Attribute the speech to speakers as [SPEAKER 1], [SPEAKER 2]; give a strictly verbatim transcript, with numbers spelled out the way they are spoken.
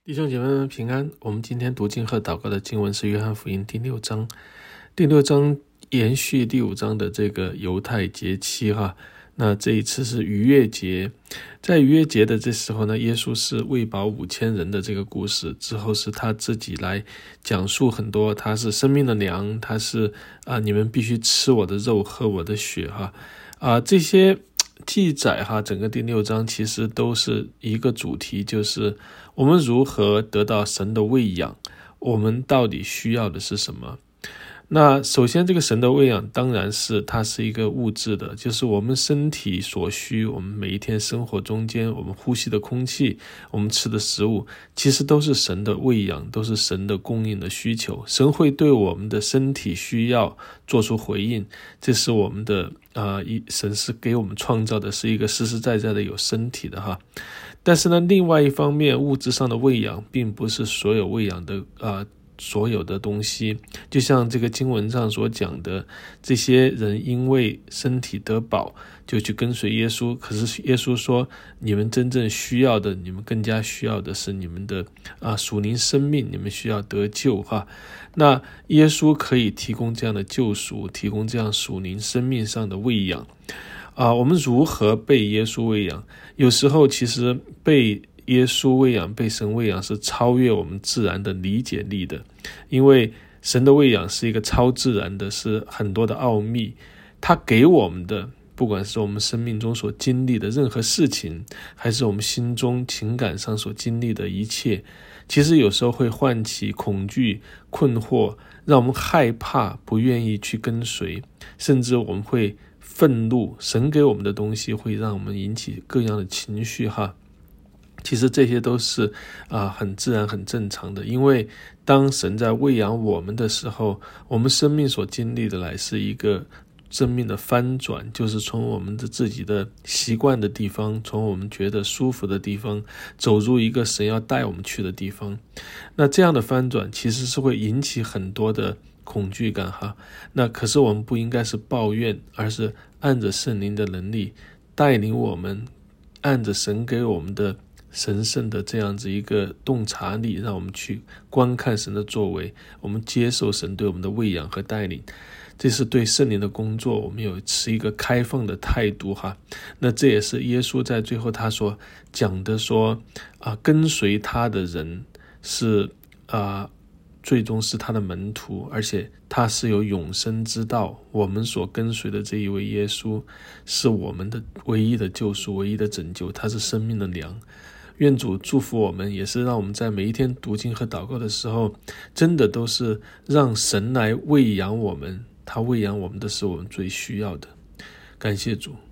[SPEAKER 1] 弟兄姐妹们平安。我们今天读经和祷告的经文是约翰福音第六章。第六章延续第五章的这个犹太节期哈，那这一次是逾越节。在逾越节的这时候呢，耶稣是喂饱五千人的这个故事，之后是他自己来讲述很多，他是生命的粮，他是啊，你们必须吃我的肉，喝我的血哈啊，这些记载哈，整个第六章其实都是一个主题，就是我们如何得到神的喂养，我们到底需要的是什么。那首先这个神的喂养当然是它是一个物质的，就是我们身体所需，我们每一天生活中间我们呼吸的空气，我们吃的食物，其实都是神的喂养，都是神的供应的需求。神会对我们的身体需要做出回应，这是我们的啊、呃，神是给我们创造的是一个实实在在的有身体的哈。但是呢，另外一方面，物质上的喂养并不是所有喂养的啊。呃所有的东西，就像这个经文上所讲的，这些人因为身体得饱就去跟随耶稣，可是耶稣说你们真正需要的，你们更加需要的是你们的啊属灵生命，你们需要得救哈。那耶稣可以提供这样的救赎，提供这样属灵生命上的喂养啊。我们如何被耶稣喂养？有时候其实被耶稣喂养，被神喂养是超越我们自然的理解力的，因为神的喂养是一个超自然的，是很多的奥秘。他给我们的，不管是我们生命中所经历的任何事情，还是我们心中情感上所经历的一切，其实有时候会唤起恐惧、困惑，让我们害怕，不愿意去跟随，甚至我们会愤怒。神给我们的东西会让我们引起各样的情绪哈。其实这些都是啊、呃、很自然很正常的，因为当神在喂养我们的时候，我们生命所经历的来是一个生命的翻转，就是从我们的自己的习惯的地方，从我们觉得舒服的地方，走入一个神要带我们去的地方。那这样的翻转其实是会引起很多的恐惧感哈。那可是我们不应该是抱怨，而是按着圣灵的能力带领我们，按着神给我们的神圣的这样子一个洞察力，让我们去观看神的作为，我们接受神对我们的喂养和带领。这是对圣灵的工作，我们有持一个开放的态度哈。那这也是耶稣在最后他所讲的说啊，跟随他的人是啊，最终是他的门徒，而且他是有永生之道。我们所跟随的这一位耶稣是我们的唯一的救赎，唯一的拯救，他是生命的粮。愿主祝福我们，也是让我们在每一天读经和祷告的时候，真的都是让神来喂养我们，他喂养我们的是我们最需要的。感谢主。